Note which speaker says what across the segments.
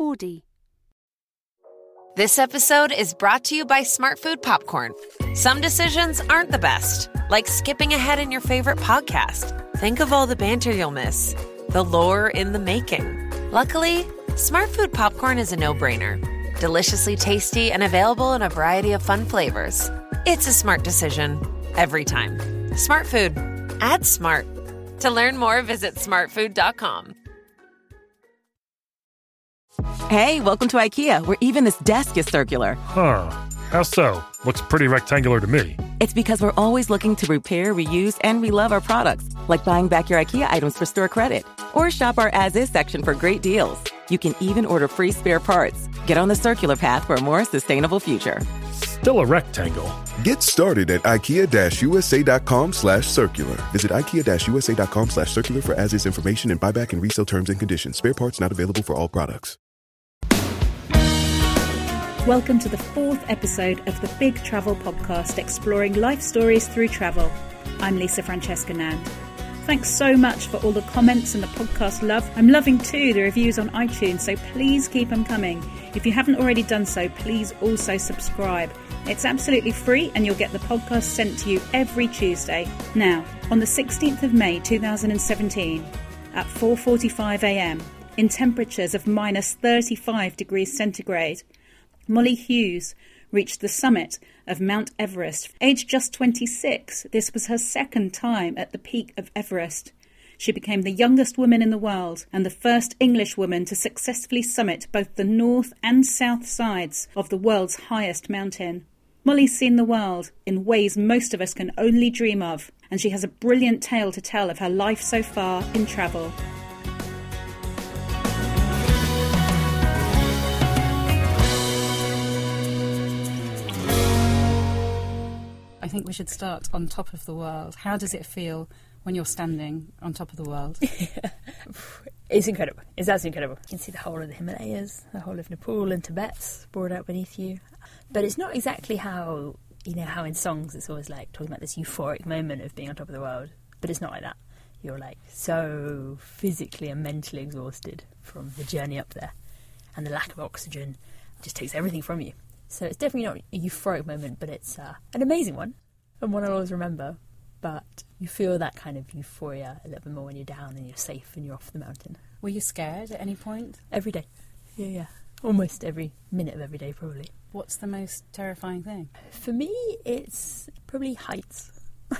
Speaker 1: Audi.
Speaker 2: This episode is brought to you by Smartfood Popcorn. Some decisions aren't the best, like skipping ahead in your favorite podcast. Think of all the banter you'll miss, the lore in the making. Luckily, Smartfood Popcorn is a no-brainer. Deliciously tasty and available in a variety of fun flavors. It's a smart decision every time. Smartfood. Add smart. To learn more, visit smartfood.com.
Speaker 3: Hey, welcome to IKEA, where even this desk is circular.
Speaker 4: Huh. How so? Looks pretty rectangular to me.
Speaker 3: It's because we're always looking to repair, reuse, and relove our products, like buying back your IKEA items for store credit. Or shop our as-is section for great deals. You can even order free spare parts. Get on the circular path for a more sustainable future.
Speaker 4: Still a rectangle.
Speaker 5: Get started at IKEA-USA.com/circular. Visit IKEA-USA.com/circular for as-is information and buyback and resale terms and conditions. Spare parts not available for all products.
Speaker 6: Welcome to the 4th episode of the Big Travel Podcast, exploring life stories through travel. I'm Lisa Francesca Nand. Thanks so much for all the comments and the podcast love. I'm loving too the reviews on iTunes, so please keep them coming. If you haven't already done so, please also subscribe. It's absolutely free and you'll get the podcast sent to you every Tuesday. Now, on the 16th of May 2017, at 4:45 a.m, in temperatures of minus 35 degrees centigrade, Molly Hughes reached the summit of Mount Everest. Aged just 26, this was her second time at the peak of Everest. She became the youngest woman in the world and the first English woman to successfully summit both the north and south sides of the world's highest mountain. Molly's seen the world in ways most of us can only dream of, and she has a brilliant tale to tell of her life so far in travel.
Speaker 1: I think we should start on top of the world. How does it feel when you're standing on top of the world?
Speaker 7: It's incredible. It's absolutely incredible. You can see the whole of the Himalayas, the whole of Nepal and Tibet sprawled out beneath you. But it's not exactly how, how in songs it's always like talking about this euphoric moment of being on top of the world. But it's not like that. You're like so physically and mentally exhausted from the journey up there. And the lack of oxygen just takes everything from you. So it's definitely not a euphoric moment, but it's an amazing one, and one I'll always remember. But you feel that kind of euphoria a little bit more when you're down and you're safe and you're off the mountain.
Speaker 1: Were you scared at any point?
Speaker 7: Every day. Yeah. Almost every minute of every day, probably.
Speaker 1: What's the most terrifying thing?
Speaker 7: For me, it's probably heights.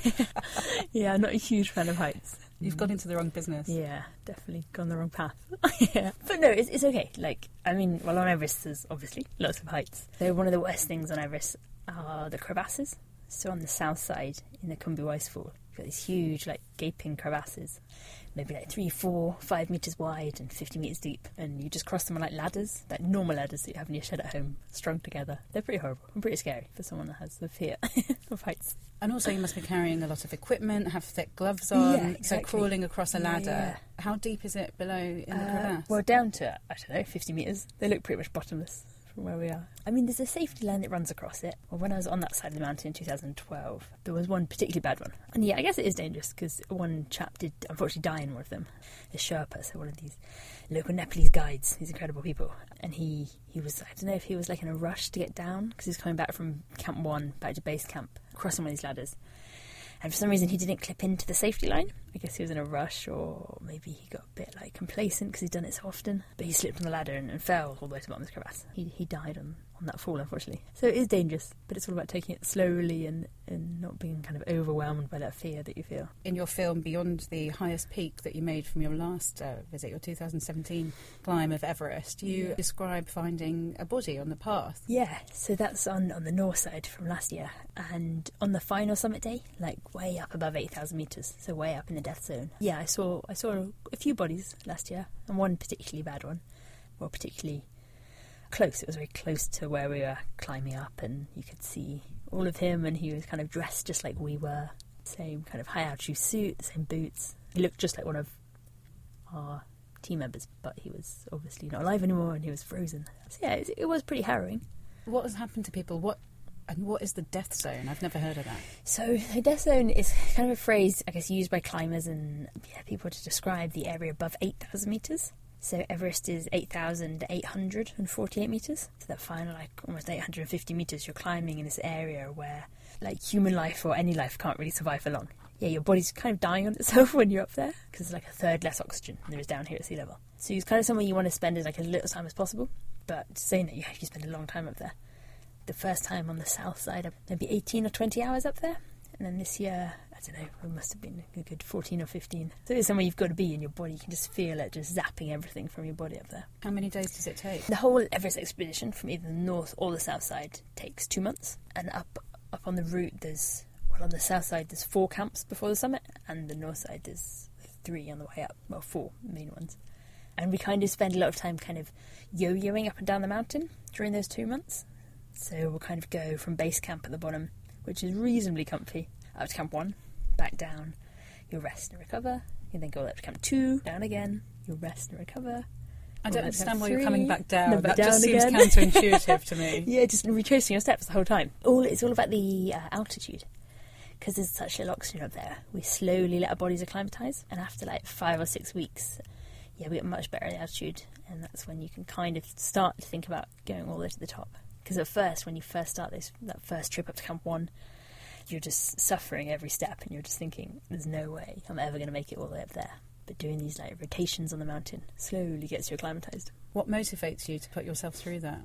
Speaker 7: Yeah, I'm not a huge fan of heights.
Speaker 1: You've gone into the wrong business.
Speaker 7: Yeah, definitely gone the wrong path. Yeah. But no, it's okay. On Everest there's obviously lots of heights. So one of the worst things on Everest are the crevasses. So on the south side, in the Khumbu Icefall, you've got these huge, gaping crevasses, maybe 3, 4, 5 metres wide and 50 metres deep. And you just cross them on ladders, normal ladders that you have in your shed at home, strung together. They're pretty horrible and pretty scary for someone that has the fear of heights.
Speaker 1: And also you must be carrying a lot of equipment, have thick gloves on,
Speaker 7: yeah, exactly.
Speaker 1: So crawling across a ladder.
Speaker 7: Yeah.
Speaker 1: How deep is it below in the crevasse?
Speaker 7: Well, down to, 50 metres. They look pretty much bottomless from where we are. There's a safety line that runs across it. Well, when I was on that side of the mountain in 2012, there was one particularly bad one. And yeah, I guess it is dangerous because one chap did unfortunately die in one of them. A Sherpa, so one of these local Nepalese guides, these incredible people. And he was, I don't know if he was in a rush to get down because he was coming back from Camp 1 back to base camp, crossing one of these ladders. And for some reason he didn't clip into the safety line. I guess he was in a rush, or maybe he got a bit complacent because he'd done it so often. But he slipped on the ladder and fell all the way to the bottom of this crevasse. He died on that fall, unfortunately. So it is dangerous, but it's all about taking it slowly and not being kind of overwhelmed by that fear that you feel.
Speaker 1: In your film, beyond the highest peak that you made from your last visit, your 2017 climb of Everest, you describe finding a body on the path.
Speaker 7: Yeah, so that's on the north side from last year. And on the final summit day, way up above 8,000 metres, so way up in the death zone. Yeah, I saw a few bodies last year, and one particularly bad one, well, particularly close. It was very close to where we were climbing up, and you could see all of him, and he was kind of dressed just like we were. Same kind of high altitude suit, the same boots. He looked just like one of our team members, but he was obviously not alive anymore, and he was frozen. So yeah, it was pretty harrowing.
Speaker 1: What has happened to people? What is the death zone? I've never heard of that.
Speaker 7: So the death zone is kind of a phrase, I guess, used by climbers and people to describe the area above 8,000 metres. So Everest is 8,848 metres. So that final, like, almost 850 metres, you're climbing in this area where, like, human life or any life can't really survive for long. Yeah, your body's kind of dying on itself when you're up there, because there's like a third less oxygen than there is down here at sea level. So it's kind of somewhere you want to spend as like as little time as possible. But saying that, you have to spend a long time up there. The first time on the south side, maybe 18 or 20 hours up there. And then this year, I don't know, it must have been a good 14 or 15. So it's somewhere you've got to be in your body. You can just feel it just zapping everything from your body up there.
Speaker 1: How many days does it take?
Speaker 7: The whole Everest expedition from either the north or the south side takes 2 months. And up on the route, on the south side, there's 4 camps before the summit. And the north side, there's 3 on the way up. Well, 4 main ones. And we kind of spend a lot of time kind of yo-yoing up and down the mountain during those 2 months. So we'll kind of go from base camp at the bottom, which is reasonably comfy, up to camp 1, back down, you'll rest and recover. You then go up to camp 2, down again, you'll rest and recover.
Speaker 1: I don't understand why you're
Speaker 7: 3,
Speaker 1: coming back down.
Speaker 7: That
Speaker 1: That just seems
Speaker 7: again.
Speaker 1: counterintuitive to me.
Speaker 7: Yeah, just retracing your steps the whole time. It's all about the altitude. Because there's such little oxygen up there, we slowly let our bodies acclimatise. And after like 5 or 6 weeks, we get much better at altitude. And that's when you can kind of start to think about going all the way to the top. Because at first, when you first start that first trip up to camp 1, you're just suffering every step, and you're just thinking, there's no way I'm ever going to make it all the way up there. But doing these like rotations on the mountain slowly gets you acclimatised.
Speaker 1: What motivates you to put yourself through that?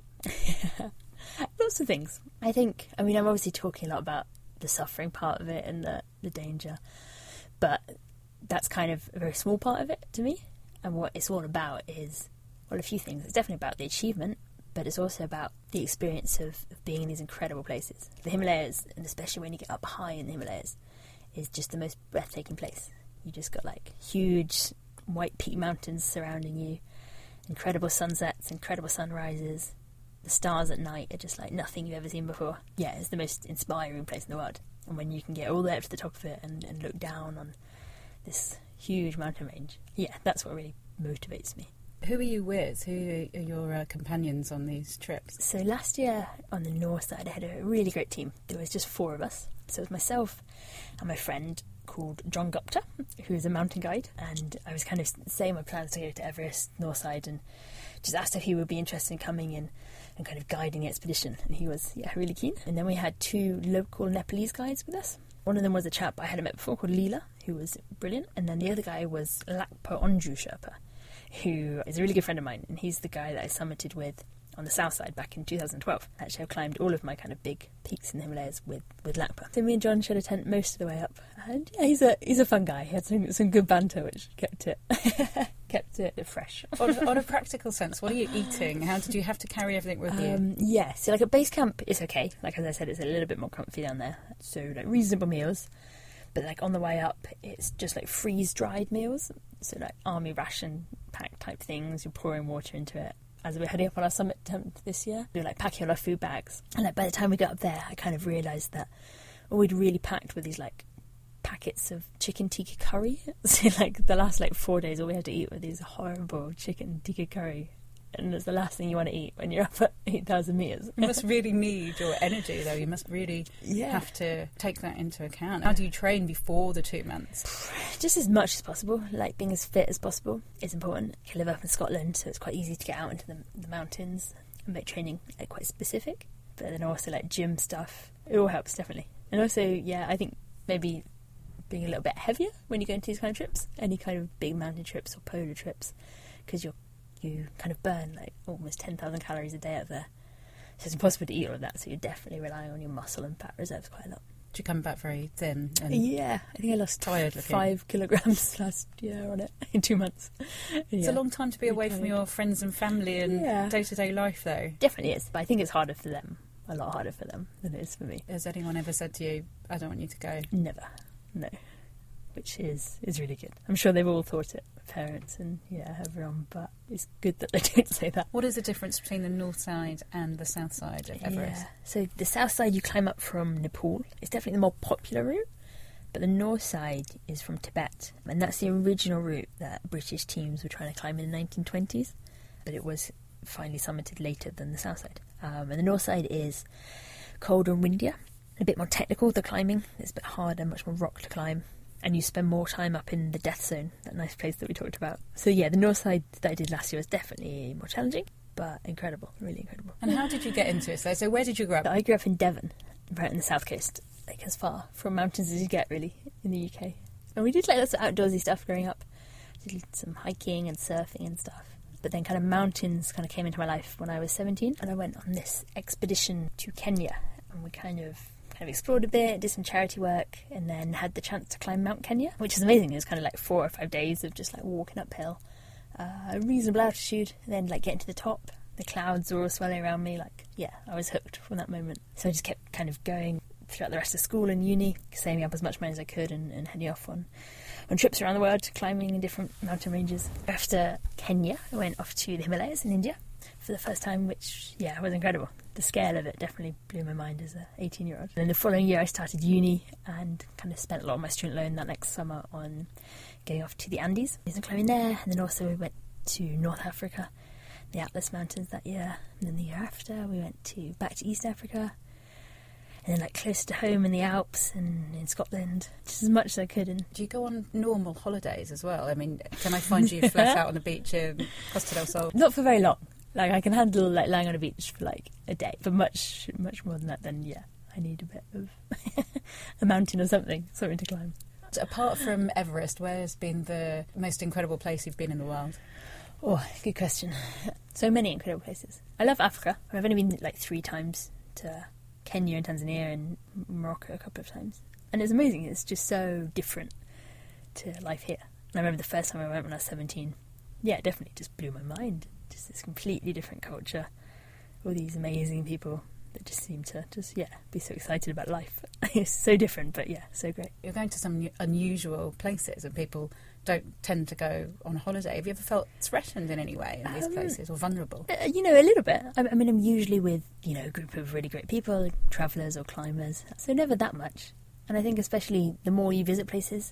Speaker 7: Lots of things. I'm obviously talking a lot about the suffering part of it and the danger, but that's kind of a very small part of it to me. And what it's all about is, well, a few things. It's definitely about the achievement, but it's also about the experience of being in these incredible places. The Himalayas, and especially when you get up high in the Himalayas, is just the most breathtaking place. You just got like huge white peak mountains surrounding you, incredible sunsets, incredible sunrises. The stars at night are just like nothing you've ever seen before. Yeah, it's the most inspiring place in the world. And when you can get all the way up to the top of it and look down on this huge mountain range, yeah, that's what really motivates me.
Speaker 1: Who are you with? Who are your companions on these trips?
Speaker 7: So last year on the north side, I had a really great team. There was just 4 of us. So it was myself and my friend called John Gupta, who is a mountain guide. And I was kind of saying my plans to go to Everest, north side, and just asked if he would be interested in coming in and kind of guiding the expedition. And he was, really keen. And then we had 2 local Nepalese guides with us. One of them was a chap I hadn't met before called Leela, who was brilliant. And then the other guy was Lakpa Onju Sherpa, who is a really good friend of mine, and he's the guy that I summited with on the south side back in 2012. Actually, I've climbed all of my kind of big peaks in the Himalayas with Lakpa. So me and John shared a tent most of the way up, and he's a fun guy. He had some good banter, which kept it fresh.
Speaker 1: On a practical sense, what are you eating? How did you have to carry everything with you?
Speaker 7: So like at base camp, it's okay. Like as I said, it's a little bit more comfy down there, so like reasonable meals. But like on the way up, it's just like freeze-dried meals. So like army ration pack type things. You're pouring water into it. As we're heading up on our summit attempt this year, we were like packing all our food bags. And like by the time we got up there, I kind of realised that we'd really packed with these like packets of chicken tikka curry. So like the last like 4 days, all we had to eat were these horrible chicken tikka curry. And it's the last thing you want to eat when you're up at 8,000 metres.
Speaker 1: You must really need your energy, though. You must really have to take that into account. How do you train before the 2 months?
Speaker 7: Just as much as possible. Like being as fit as possible is important. I live up in Scotland, so it's quite easy to get out into the mountains and make training quite specific. But then also like gym stuff, it all helps, definitely. And also, I think maybe being a little bit heavier when you go into these kind of trips. Any kind of big mountain trips or polar trips, because you kind of burn like almost 10,000 calories a day out there. So it's impossible to eat all of that, so you're definitely relying on your muscle and fat reserves quite a lot.
Speaker 1: Did you come back very thin? And
Speaker 7: I think I lost
Speaker 1: tired looking.
Speaker 7: 5 kilograms last year on it in 2 months.
Speaker 1: It's a long time to be away from your friends and family and day-to-day life, though.
Speaker 7: Definitely is, but I think it's harder for them, a lot harder for them than it is for me.
Speaker 1: Has anyone ever said to you, I don't want you to go?
Speaker 7: Never, no. Which is really good. I'm sure they've all thought it, parents and everyone, but it's good that they don't say that.
Speaker 1: What is the difference between the north side and the south side of Everest?
Speaker 7: So the south side you climb up from Nepal. It's definitely the more popular route, but the north side is from Tibet, and that's the original route that British teams were trying to climb in the 1920s, but it was finally summited later than the south side. And the north side is colder and windier, a bit more technical, the climbing. It's a bit harder, much more rock to climb. and you spend more time up in the death zone, that nice place that we talked about. So yeah, the north side that I did last year was definitely more challenging, but incredible, really incredible.
Speaker 1: And how did you get into it? So where did you grow up?
Speaker 7: I grew up in Devon, right on the south coast, like as far from mountains as you get, really, in the UK. And we did like lots of outdoorsy stuff growing up. Did some hiking and surfing and stuff. But then kind of mountains kind of came into my life when I was 17, and I went on this expedition to Kenya, and we kind of explored a bit, did some charity work, and then had the chance to climb Mount Kenya, which is amazing. It was kind of like 4 or 5 days of just like walking uphill, a reasonable altitude, and then like getting to the top. The clouds were all swelling around me, like, yeah, I was hooked from that moment. So I just kept kind of going throughout the rest of school and uni, saving up as much money as I could and heading off on trips around the world, climbing in different mountain ranges. After Kenya, I went off to the Himalayas in India for the first time, which, yeah, was incredible. The scale of it definitely blew my mind as an 18-year-old. And then the following year I started uni and kind of spent a lot of my student loan that next summer on going off to the Andes. Did some climbing there, and then also we went to North Africa, the Atlas Mountains that year. And then the year after we went back to East Africa, and then like closer to home in the Alps and in Scotland, just as much as I could. And
Speaker 1: do you go on normal holidays as well? I mean, can I find you flat out on the beach in Costa del Sol?
Speaker 7: Not for very long. Like, I can handle like lying on a beach for like a day, but much more than that, then yeah, I need a bit of a mountain or something to climb.
Speaker 1: So apart from Everest, where's been the most incredible place you've been in the world?
Speaker 7: Oh, good question. So many incredible places. I love Africa. I've only been like 3 times to Kenya and Tanzania and Morocco a couple of times. And it's amazing. It's just so different to life here. And I remember the first time I went when I was 17. Yeah, it definitely just blew my mind. Just this completely different culture. All these amazing people that just seem to be so excited about life. It's so different, but yeah, so great.
Speaker 1: You're going to some unusual places and people don't tend to go on holiday. Have you ever felt threatened in any way in these places, or vulnerable?
Speaker 7: A little bit. I mean, I'm usually with, a group of really great people, like travellers or climbers, so never that much. And I think especially the more you visit places,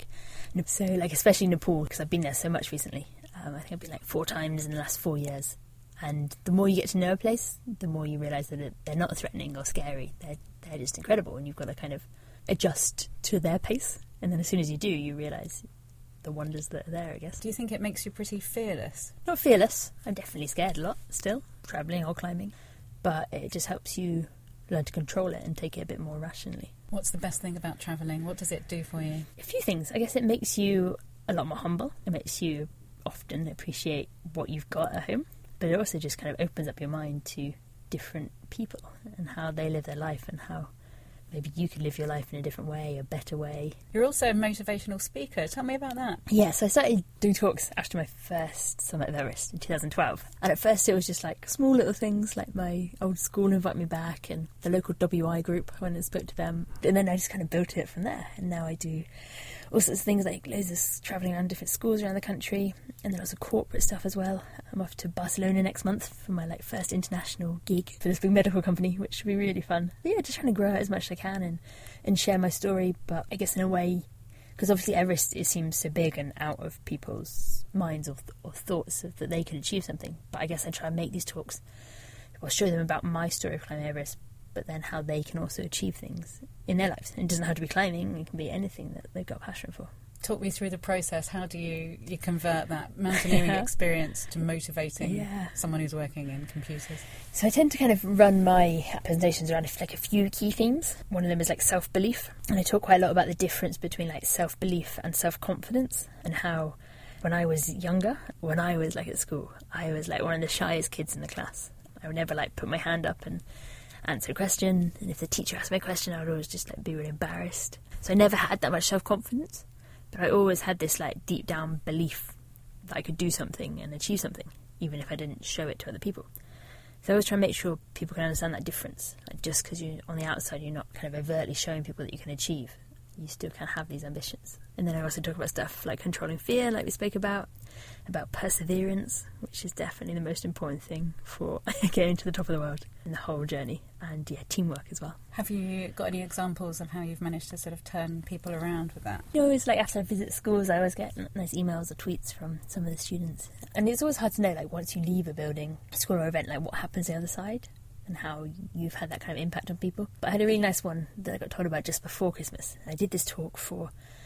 Speaker 7: especially Nepal, because I've been there so much recently. I think I've been like 4 times in the last 4 years. And the more you get to know a place, the more you realise that they're not threatening or scary. They're just incredible, and you've got to kind of adjust to their pace. And then as soon as you do, you realise the wonders that are there, I guess.
Speaker 1: Do you think it makes you pretty fearless?
Speaker 7: Not fearless. I'm definitely scared a lot still, travelling or climbing. But it just helps you learn to control it and take it a bit more rationally.
Speaker 1: What's the best thing about travelling? What does it do for you?
Speaker 7: A few things. I guess it makes you a lot more humble. It makes you often appreciate what you've got at home. But it also just kind of opens up your mind to different people and how they live their life and how maybe you could live your life in a different way, a better way.
Speaker 1: You're also a motivational speaker. Tell me about that.
Speaker 7: Yes, I started doing talks after my first summit of Everest in 2012. And at first it was just like small little things, like my old school invite me back and the local WI group, I went and spoke to them. And then I just kind of built it from there. And now I do all sorts of things, like loads of travelling around different schools around the country, and then also corporate stuff as well. I'm off to Barcelona next month for my first international gig for this big medical company, which should be really fun. But yeah, just trying to grow out as much as I can and share my story, but I guess in a way, because obviously Everest, it seems so big and out of people's minds or thoughts that they could achieve something. But I guess I try and make these talks, I'll show them about my story of climbing Everest, but then how they can also achieve things in their lives. It doesn't have to be climbing, it can be anything that they've got passion for.
Speaker 1: Talk me through the process. How do you convert that mountaineering experience to motivating someone who's working in computers?
Speaker 7: So I tend to kind of run my presentations around a few key themes. One of them is self-belief, and I talk quite a lot about the difference between self-belief and self-confidence, and how when I was younger, when I was at school, I was one of the shyest kids in the class. I would never put my hand up and answer a question, and if the teacher asked me a question, I would always just be really embarrassed. So I never had that much self-confidence. But I always had this deep down belief that I could do something and achieve something, even if I didn't show it to other people. So I always try and make sure people can understand that difference. Just because you're on the outside, you're not kind of overtly showing people that you can achieve. You still can have these ambitions. And then I also talk about stuff like controlling fear, like we spoke about perseverance, which is definitely the most important thing for getting to the top of the world in the whole journey, and teamwork as well.
Speaker 1: Have you got any examples of how you've managed to sort of turn people around with that?
Speaker 7: It's after I visit schools, I always get nice emails or tweets from some of the students, and it's always hard to know once you leave a building, a school or event, what happens the other side and how you've had that kind of impact on people. But I had a really nice one that I got told about just before Christmas. I did this talk for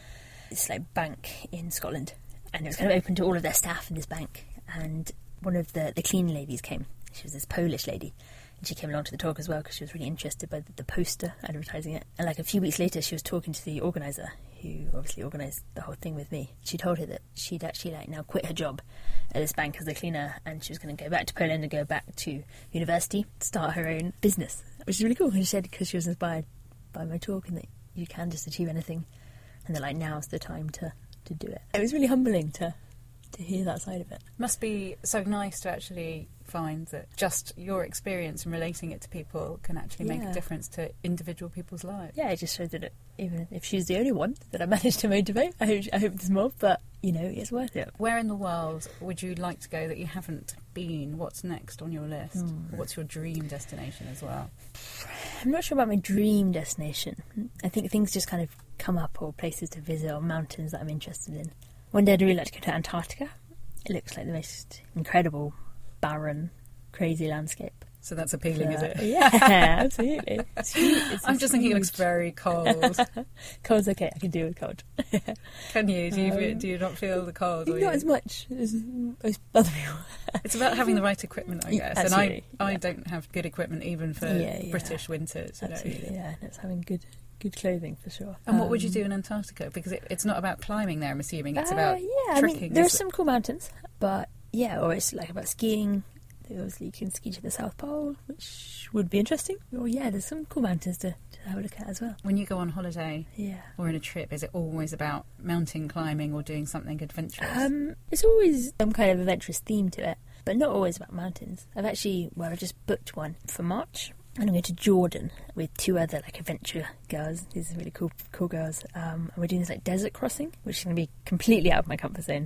Speaker 7: this like bank in Scotland, and it was kind of open to all of their staff in this bank. And one of the cleaning ladies came. She was this Polish lady, and she came along to the talk as well because she was really interested by the poster advertising it. And like a few weeks later, she was talking to the organiser, who obviously organised the whole thing with me. She told her that she'd actually like now quit her job at this bank as a cleaner, and she was going to go back to Poland and go back to university, start her own business, which is really cool. And she said because she was inspired by my talk, and that you can just achieve anything, and that like now's the time to do it. It was really humbling to hear that side of it.
Speaker 1: Must be so nice to actually find that just your experience and relating it to people can actually make a difference to individual people's lives.
Speaker 7: Yeah, it just shows that even if she's the only one that I managed to motivate, I hope there's more, but, you know, it's worth it.
Speaker 1: Where in the world would you like to go that you haven't been? What's next on your list? What's your dream destination as well?
Speaker 7: I'm not sure about my dream destination. I think things just kind of come up, or places to visit, or mountains that I'm interested in. One day I'd really like to go to Antarctica. It looks like the most incredible, barren, crazy landscape.
Speaker 1: So that's appealing, is it?
Speaker 7: Yeah, absolutely.
Speaker 1: I'm just thinking it looks very cold.
Speaker 7: Cold's okay, I can deal with cold.
Speaker 1: Can you? Do you not feel the cold?
Speaker 7: Not as much as most other people.
Speaker 1: It's about having the right equipment, I guess.
Speaker 7: Absolutely.
Speaker 1: And I don't have good equipment even for British winters.
Speaker 7: Absolutely, yeah. It's having good clothing for sure.
Speaker 1: And what would you do in Antarctica? Because it's not about climbing there, I'm assuming. It's about trekking.
Speaker 7: I mean, there are some cool mountains, but or it's like about skiing. Obviously, you can ski to the South Pole, which would be interesting. Or there's some cool mountains to have a look at as well.
Speaker 1: When you go on holiday or in a trip, is it always about mountain climbing or doing something adventurous?
Speaker 7: It's always some kind of adventurous theme to it, but not always about mountains. I've just booked one for March. And I'm going to Jordan with 2 other like adventure girls. These are really cool girls. And we're doing this like desert crossing, which is going to be completely out of my comfort zone.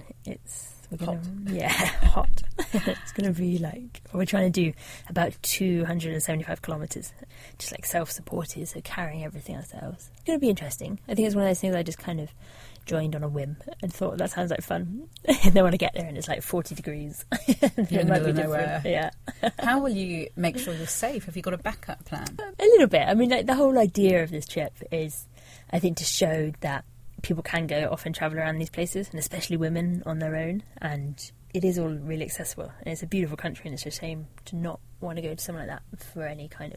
Speaker 7: Hot. Hot. It's going to be like, we're trying to do about 275 kilometres, just like self-supported, so carrying everything ourselves. It's going to be interesting. I think it's one of those things I just kind of joined on a whim and thought that sounds like fun. And then when I get there and it's like 40 degrees, it might be different. Yeah.
Speaker 1: How will you make sure you're safe? Have you got a backup plan?
Speaker 7: A little bit. I mean, like the whole idea of this trip is, I think, to show that people can go off and travel around these places, and especially women on their own, and it is all really accessible, and it's a beautiful country, and it's a shame to not want to go to somewhere like that for any kind of,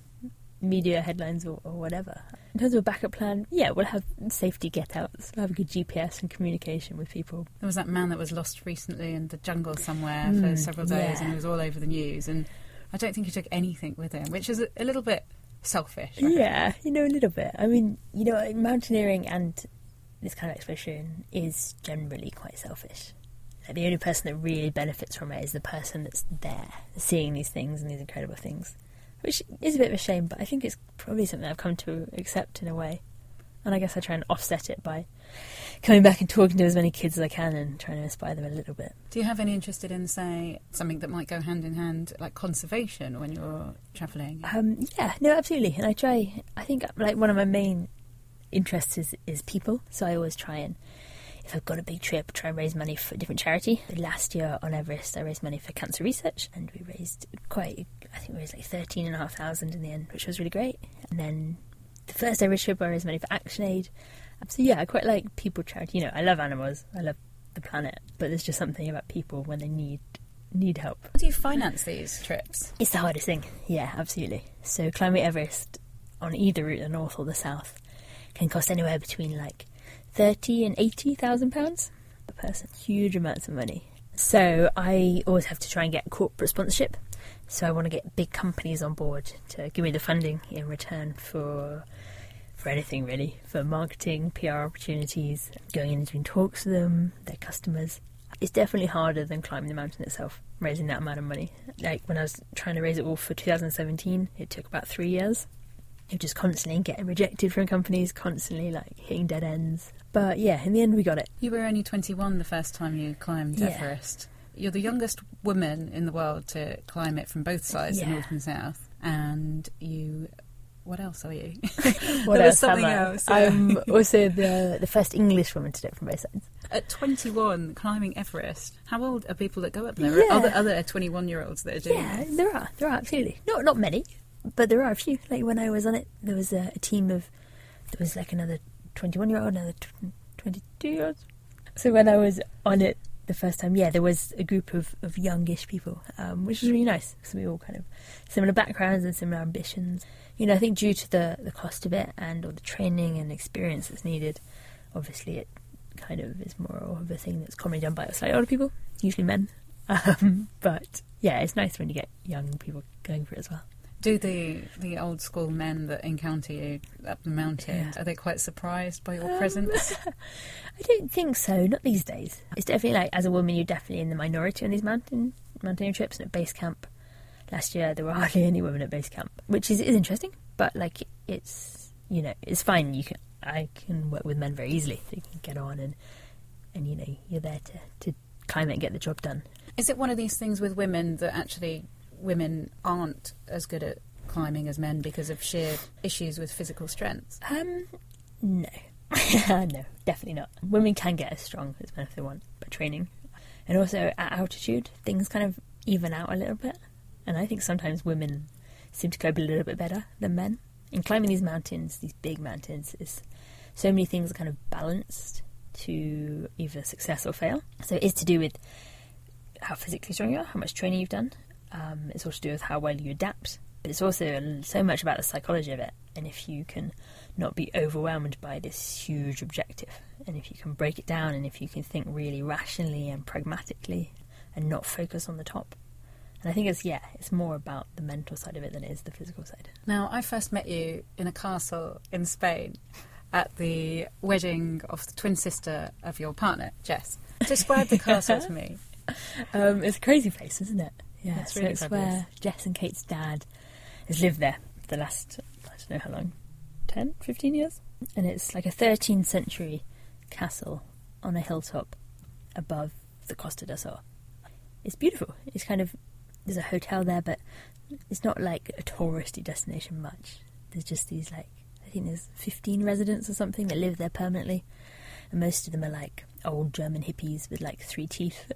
Speaker 7: media headlines or whatever. In terms of a backup plan, we'll have safety get-outs, we'll have a good GPS and communication with people.
Speaker 1: There was that man that was lost recently in the jungle somewhere for several days, and he was all over the news, and I don't think he took anything with him, which is a little bit selfish.
Speaker 7: Yeah, a little bit. I mean, mountaineering and this kind of expedition is generally quite selfish. Like, the only person that really benefits from it is the person that's there, seeing these things and these incredible things, which is a bit of a shame, but I think it's probably something I've come to accept in a way. And I guess I try and offset it by coming back and talking to as many kids as I can and trying to inspire them a little bit.
Speaker 1: Do you have any interest in, say, something that might go hand in hand, like conservation when you're travelling?
Speaker 7: Absolutely. And I think like one of my main interest is people, so I always try and, if I've got a big trip, try and raise money for a different charity. Last year on Everest I raised money for cancer research, and we raised like 13,500 in the end, which was really great. And then the first Everest trip I raised money for ActionAid. So I quite like people charity. I love animals, I love the planet, but there's just something about people when they need help.
Speaker 1: How do you finance these trips?
Speaker 7: It's the hardest thing, absolutely. So climbing Everest on either route, the north or the south, can cost anywhere between like £30,000 and £80,000 per person. Huge amounts of money. So I always have to try and get corporate sponsorship. So I want to get big companies on board to give me the funding in return for anything really, for marketing, PR opportunities, going in and doing talks with them, their customers. It's definitely harder than climbing the mountain itself, raising that amount of money. Like when I was trying to raise it all for 2017, it took about 3 years. You're just constantly getting rejected from companies, constantly like hitting dead ends. But in the end we got it.
Speaker 1: You were only 21 the first time you climbed Everest. You're the youngest woman in the world to climb it from both sides, the north and south. And you... What else are you?
Speaker 7: What else am I? I'm also the first English woman to do it from both sides.
Speaker 1: At 21, climbing Everest, how old are people that go up there? Are there other 21-year-olds that are doing this?
Speaker 7: Yeah, there are absolutely. Not many. But there are a few. Like when I was on it, there was a team of... There was like another 21-year-old, another 22 years old. So when I was on it the first time, there was a group of youngish people, which was really nice because we all kind of similar backgrounds and similar ambitions. You know, I think due to the cost of it and all the training and experience that's needed, obviously it kind of is more of a thing that's commonly done by slightly older people, usually men. But yeah, it's nice when you get young people going for it as well.
Speaker 1: Do the old school men that encounter you up the mountain, are they quite surprised by your presence?
Speaker 7: I don't think so, not these days. It's definitely like, as a woman, you're definitely in the minority on these mountaineering trips. And at base camp last year, there were hardly any women at base camp, which is interesting. But like, it's, you know, it's fine. I can work with men very easily. So you can get on and you know, you're there to climb it and get the job done.
Speaker 1: Is it one of these things with women that actually women aren't as good at climbing as men because of sheer issues with physical strength?
Speaker 7: No. No, definitely not. Women can get as strong as men if they want by training. And also at altitude, things kind of even out a little bit. And I think sometimes women seem to cope a little bit better than men. In climbing these mountains, these big mountains, is so many things are kind of balanced to either success or fail. So it is to do with how physically strong you are, how much training you've done. It's also to do with how well you adapt. But it's also so much about the psychology of it. And if you can not be overwhelmed by this huge objective, and if you can break it down, and if you can think really rationally and pragmatically and not focus on the top. And I think it's more about the mental side of it than it is the physical side.
Speaker 1: Now, I first met you in a castle in Spain at the wedding of the twin sister of your partner, Jess. Describe the castle to me.
Speaker 7: It's a crazy place, isn't it? Yeah,
Speaker 1: it's really
Speaker 7: it's where Jess and Kate's dad has lived there for the last, I don't know how long, 10, 15 years? And it's like a 13th century castle on a hilltop above the Costa del Sol. It's beautiful. It's kind of, there's a hotel there, but it's not like a touristy destination much. There's just these I think there's 15 residents or something that live there permanently. And most of them are like old German hippies with like 3 teeth.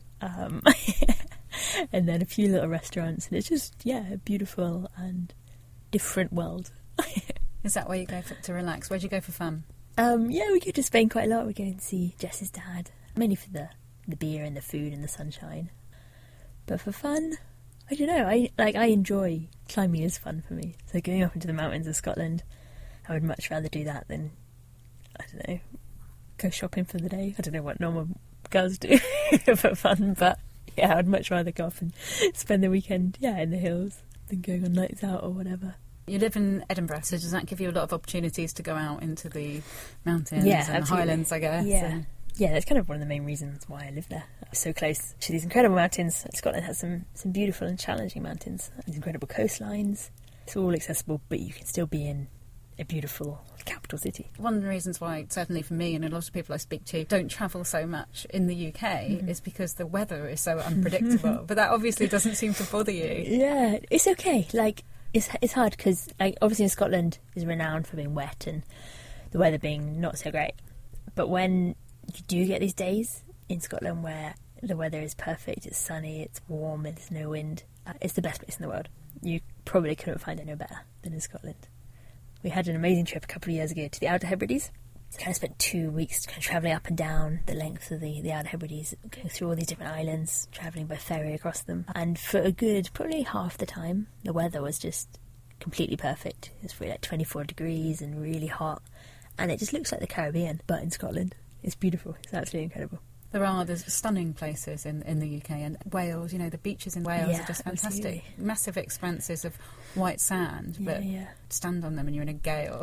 Speaker 7: And then a few little restaurants. And it's just, a beautiful and different world.
Speaker 1: Is that where you go to relax? Where do you go for fun?
Speaker 7: We go to Spain quite a lot. We go and see Jess's dad. Mainly for the beer and the food and the sunshine. But for fun, I don't know. I enjoy climbing is fun for me. So going up into the mountains of Scotland, I would much rather do that than, I don't know, go shopping for the day. I don't know what normal girls do for fun, but yeah, I'd much rather go off and spend the weekend, in the hills than going on nights out or whatever.
Speaker 1: You live in Edinburgh, so does that give you a lot of opportunities to go out into the mountains and
Speaker 7: absolutely.
Speaker 1: highlands, I guess?
Speaker 7: Yeah, that's kind of one of the main reasons why I live there. I'm so close to these incredible mountains. Scotland has some beautiful and challenging mountains, these incredible coastlines. It's all accessible, but you can still be in a beautiful capital city. One
Speaker 1: of the reasons why, certainly for me and a lot of people I speak to, don't travel so much in the UK is because the weather is so unpredictable. But that obviously doesn't seem to bother you.
Speaker 7: Yeah, it's okay. It's hard because, obviously Scotland is renowned for being wet and the weather being not so great. But when you do get these days in Scotland where the weather is perfect, it's sunny, it's warm, and there's no wind, it's the best place in the world. You probably couldn't find anywhere better than in Scotland. We had an amazing trip a couple of years ago to the Outer Hebrides. So I spent 2 weeks kind of travelling up and down the length of the Outer Hebrides, going through all these different islands, travelling by ferry across them. And for a good, probably half the time, the weather was just completely perfect. It was probably 24 degrees and really hot. And it just looks like the Caribbean, but in Scotland. It's beautiful. It's absolutely incredible.
Speaker 1: There's stunning places in the UK, and Wales, the beaches in Wales are just fantastic. Absolutely. Massive expanses of white sand, but stand on them and you're in a gale.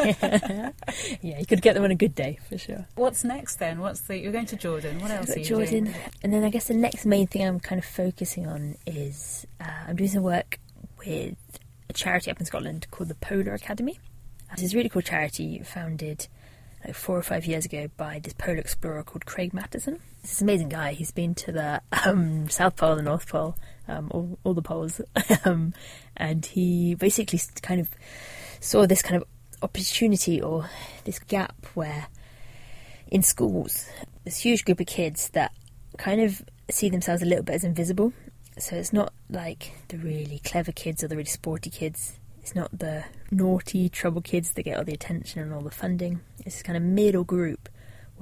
Speaker 7: Yeah, you could get them on a good day, for sure.
Speaker 1: What's next then? You're going to Jordan. What else are you
Speaker 7: Jordan,
Speaker 1: doing?
Speaker 7: And then I guess the next main thing I'm kind of focusing on is I'm doing some work with a charity up in Scotland called the Polar Academy. This is a really cool charity founded 4 or 5 years ago by this polar explorer called Craig Mattison. This amazing guy. He's been to the South Pole, the North Pole, all the poles, and he basically kind of saw this kind of opportunity or this gap where in schools this huge group of kids that kind of see themselves a little bit as invisible. So it's not like the really clever kids or the really sporty kids. It's not the naughty, trouble kids that get all the attention and all the funding. It's this kind of middle group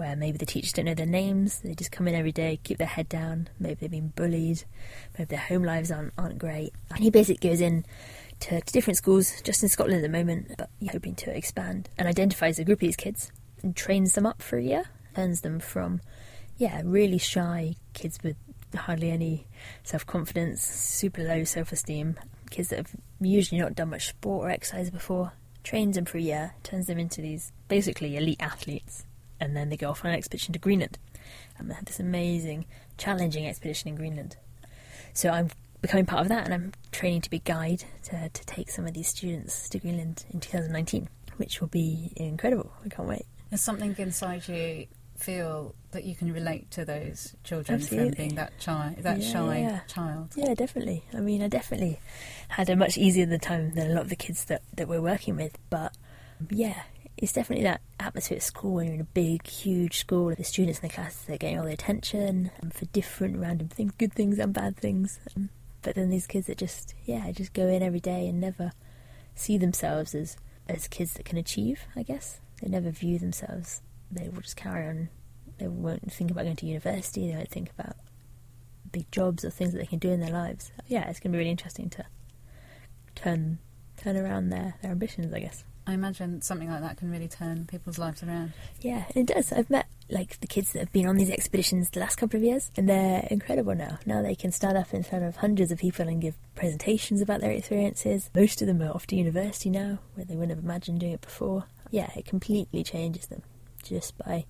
Speaker 7: where maybe the teachers don't know their names, they just come in every day, keep their head down, maybe they've been bullied, maybe their home lives aren't great. And he basically goes in to different schools, just in Scotland at the moment, but hoping to expand, and identifies a group of these kids and trains them up for a year, turns them from, really shy kids with hardly any self-confidence, super low self-esteem, kids that have usually not done much sport or exercise before, trains them for a year, turns them into these basically elite athletes, and then they go off on an expedition to Greenland. And they have this amazing, challenging expedition in Greenland. So I'm becoming part of that, and I'm training to be guide to take some of these students to Greenland in 2019, which will be incredible. I can't wait.
Speaker 1: There's something inside you feel that you can relate to those children.
Speaker 7: Absolutely.
Speaker 1: From being that shy child.
Speaker 7: Yeah, definitely. I mean, I definitely had a much easier time than a lot of the kids that we're working with, but it's definitely that atmosphere at school when you're in a big, huge school. The students in the class, they're getting all the attention for different random things, good things and bad things. But then these kids that just go in every day and never see themselves as kids that can achieve, I guess. They never view themselves. They will just carry on. They won't think about going to university. They won't think about big jobs or things that they can do in their lives. Yeah, it's going to be really interesting to turn around their ambitions, I guess.
Speaker 1: I imagine something like that can really turn people's lives around.
Speaker 7: Yeah, it does. I've met the kids that have been on these expeditions the last couple of years, and they're incredible now. Now they can stand up in front of hundreds of people and give presentations about their experiences. Most of them are off to university now, where they wouldn't have imagined doing it before. Yeah, it completely changes them just by,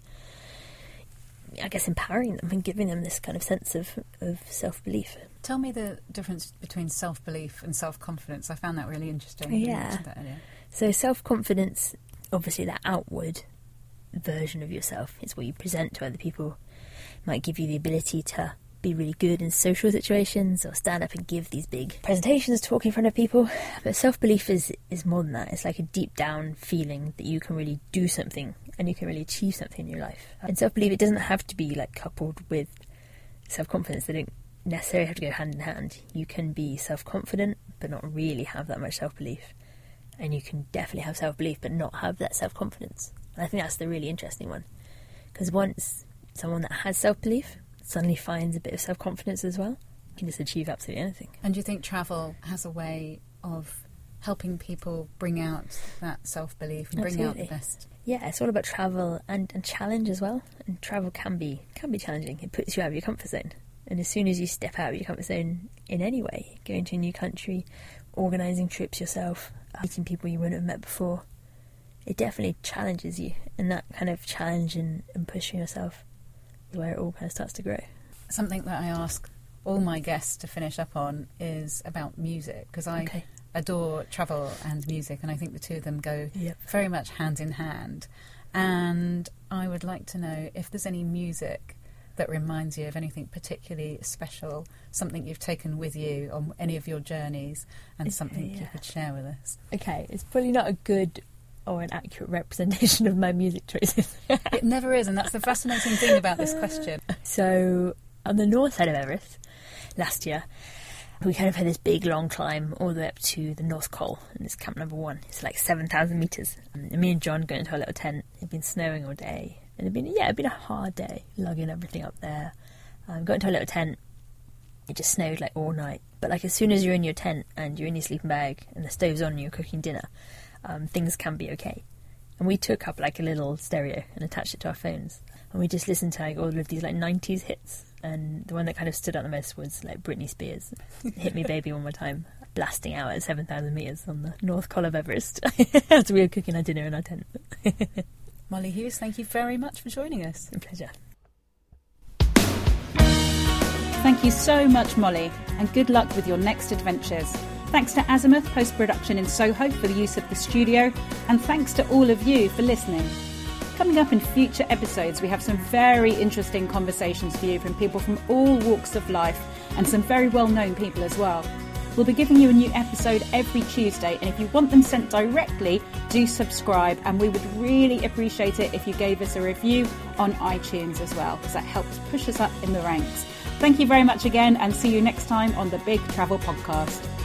Speaker 7: I guess, empowering them and giving them this kind of sense of self-belief.
Speaker 1: Tell me the difference between self-belief and self-confidence. I found that really interesting.
Speaker 7: Yeah.
Speaker 1: You mentioned that earlier.
Speaker 7: So self-confidence, obviously that outward version of yourself, it's what you present to other people. It might give you the ability to be really good in social situations or stand up and give these big presentations, talk in front of people. But self-belief is more than that. It's like a deep down feeling that you can really do something and you can really achieve something in your life. And self-belief, it doesn't have to be coupled with self-confidence. They don't necessarily have to go hand in hand. You can be self-confident but not really have that much self-belief. And you can definitely have self-belief but not have that self-confidence. And I think that's the really interesting one. Because once someone that has self-belief suddenly finds a bit of self-confidence as well, you can just achieve absolutely anything.
Speaker 1: And do you think travel has a way of helping people bring out that self-belief and bring out the best?
Speaker 7: Yeah, it's all about travel and challenge as well. And travel can be challenging. It puts you out of your comfort zone. And as soon as you step out of your comfort zone in any way, going to a new country, organising trips yourself, meeting people you wouldn't have met before, it definitely challenges you. And that kind of challenge and pushing yourself is where it all kind of starts to grow.
Speaker 1: Something that I ask all my guests to finish up on is about music, because I adore travel and music, and I think the two of them go very much hand in hand. And I would like to know if there's any music that reminds you of anything particularly special, something you've taken with you on any of your journeys, and something you could share with us.
Speaker 7: Okay, it's probably not a good or an accurate representation of my music choices.
Speaker 1: It never is, and that's the fascinating thing about this question.
Speaker 7: So, on the north side of Everest, last year, we kind of had this big long climb all the way up to the North Col, and it's camp number 1. It's 7,000 metres. And me and John got into our little tent. It'd been snowing all day. And it'd been a hard day, lugging everything up there. Got into our little tent. It just snowed all night. But as soon as you're in your tent and you're in your sleeping bag and the stove's on and you're cooking dinner, things can be okay. And we took up a little stereo and attached it to our phones. And we just listened to all of these 90s hits. And the one that kind of stood out the most was Britney Spears. Hit Me Baby One More Time, blasting out at 7,000 metres on the North Col of Everest as we were cooking our dinner in our tent.
Speaker 1: Molly Hughes, thank you very much for joining us.
Speaker 7: A pleasure.
Speaker 6: Thank you so much, Molly, and good luck with your next adventures. Thanks to Azimuth Post-Production in Soho for the use of the studio, and thanks to all of you for listening. Coming up in future episodes, we have some very interesting conversations for you from people from all walks of life, and some very well-known people as well. We'll be giving you a new episode every Tuesday, and if you want them sent directly, do subscribe, and we would really appreciate it if you gave us a review on iTunes as well, because that helps push us up in the ranks. Thank you very much again, and see you next time on the Big Travel Podcast.